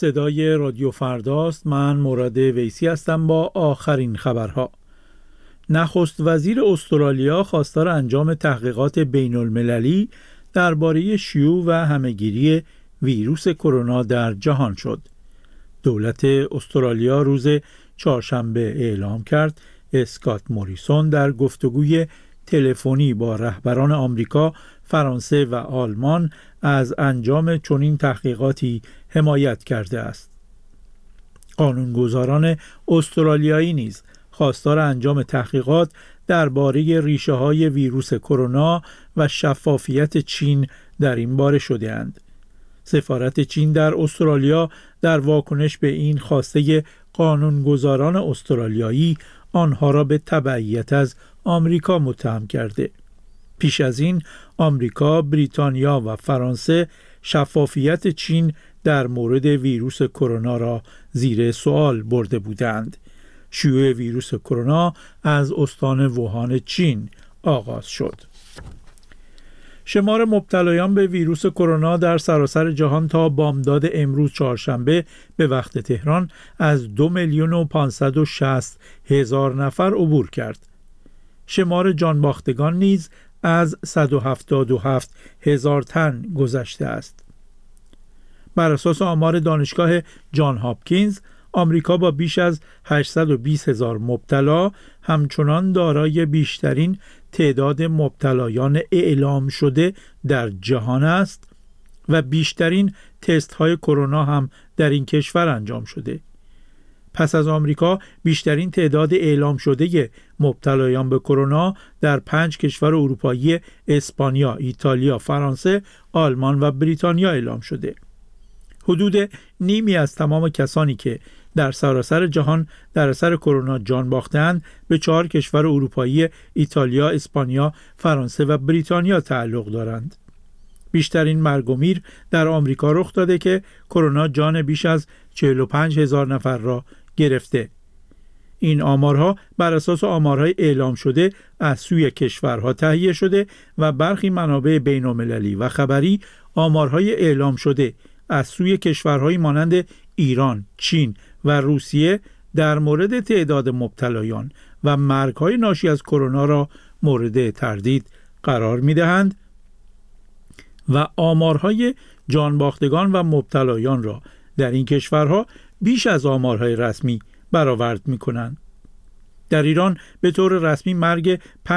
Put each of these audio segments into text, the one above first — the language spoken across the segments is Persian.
صدای رادیو فرداست. من مراد ویسی هستم با آخرین خبرها. نخست وزیر استرالیا خواستار انجام تحقیقات بین المللی درباره شیوع و همهگیری ویروس کرونا در جهان شد. دولت استرالیا روز چهارشنبه اعلام کرد اسکات موریسون در گفتگوی تلفنی با رهبران آمریکا، فرانسه و آلمان از انجام چنین تحقیقاتی حمایت کرده است. قانونگذاران استرالیایی نیز خواستار انجام تحقیقات درباره ریشه‌های ویروس کرونا و شفافیت چین در این باره شده‌اند. سفارت چین در استرالیا در واکنش به این خواسته قانونگذاران استرالیایی آنها را به تبعیت از آمریکا متهم کرده. پیش از این آمریکا، بریتانیا و فرانسه شفافیت چین در مورد ویروس کرونا را زیر سوال برده بودند. شیوع ویروس کرونا از استان ووهان چین آغاز شد. شمار مبتلایان به ویروس کرونا در سراسر جهان تا بامداد امروز چهارشنبه به وقت تهران از 2,560,000 نفر عبور کرد. شمار جانباختگان نیز از 177,000 تن گذشته است. بر اساس آمار دانشگاه جان هاپکینز، آمریکا با بیش از 820,000 مبتلا همچنان دارای بیشترین تعداد مبتلایان اعلام شده در جهان است و بیشترین تست های کرونا هم در این کشور انجام شده. پس از آمریکا، بیشترین تعداد اعلام شده مبتلایان به کرونا در 5 کشور اروپایی اسپانیا، ایتالیا، فرانسه، آلمان و بریتانیا اعلام شده. حدود نیمی از تمام کسانی که در سراسر جهان در اثر کرونا جان باختند به 4 کشور اروپایی ایتالیا، اسپانیا، فرانسه و بریتانیا تعلق دارند. بیشترین مرگ و میر در آمریکا رخ داده که کرونا جان بیش از 45,000 نفر را گرفته. این آمارها بر اساس آمارهای اعلام شده از سوی کشورها تهیه شده و برخی منابع بین‌المللی و خبری آمارهای اعلام شده از سوی کشورهایی مانند ایران، چین و روسیه در مورد تعداد مبتلایان و مرگ‌های ناشی از کرونا را مورد تردید قرار می‌دهند و آمارهای جانباختگان و مبتلایان را در این کشورها بیش از آمارهای رسمی برآورد می‌کنند. در ایران به طور رسمی مرگ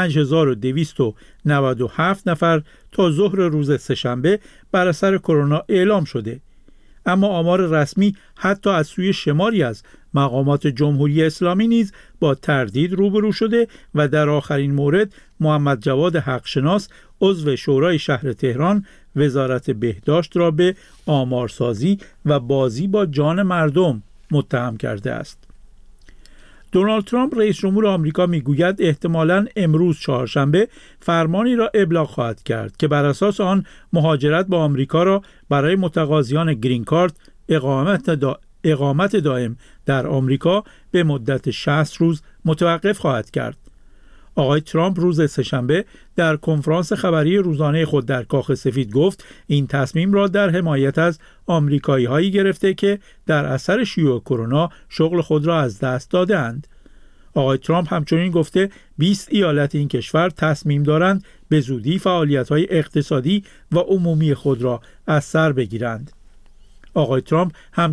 5297 نفر تا ظهر روز سه‌شنبه بر اثر کرونا اعلام شده، اما آمار رسمی حتی از سوی شماری از مقامات جمهوری اسلامی نیز با تردید روبرو شده و در آخرین مورد محمد جواد حقشناس عضو شورای شهر تهران وزارت بهداشت را به آمارسازی و بازی با جان مردم متهم کرده است. دونالد ترامپ رئیس جمهور آمریکا میگوید احتمالاً امروز چهارشنبه فرمانی را ابلاغ خواهد کرد که بر اساس آن مهاجرت به آمریکا را برای متقاضیان گرین کارت اقامت دائم در آمریکا به مدت 60 روز متوقف خواهد کرد. آقای ترامپ روز سه‌شنبه در کنفرانس خبری روزانه خود در کاخ سفید گفت این تصمیم را در حمایت از آمریکایی‌هایی گرفته که در اثر شیوع کرونا شغل خود را از دست داده‌اند. آقای ترامپ همچنین گفته 20 ایالت این کشور تصمیم دارند به زودی فعالیت‌های اقتصادی و عمومی خود را از سر بگیرند. آقای ترامپ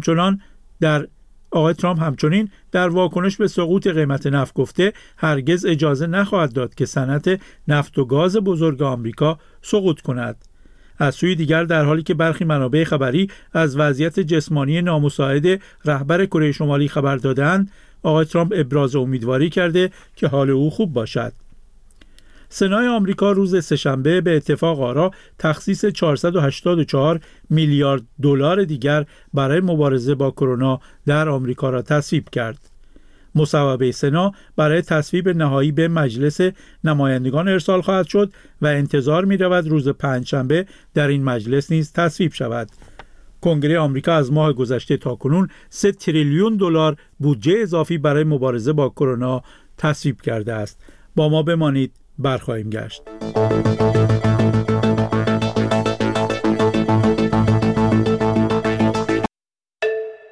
همچنین در واکنش به سقوط قیمت نفت گفته هرگز اجازه نخواهد داد که صنعت نفت و گاز بزرگ آمریکا سقوط کند. از سوی دیگر در حالی که برخی منابع خبری از وضعیت جسمانی نامساعد رهبر کره شمالی خبر دادند، آقای ترامپ ابراز امیدواری کرده که حال او خوب باشد. سنای آمریکا روز سه‌شنبه به اتفاق آرا تخصیص 484 میلیارد دلار دیگر برای مبارزه با کرونا در آمریکا را تصویب کرد. مصوبه سنا برای تصویب نهایی به مجلس نمایندگان ارسال خواهد شد و انتظار می رود روز پنجشنبه در این مجلس نیز تصویب شود. کنگره آمریکا از ماه گذشته تاکنون 3 تریلیون دلار بودجه اضافی برای مبارزه با کرونا تصویب کرده است. با ما بمانید، برخواهیم گشت.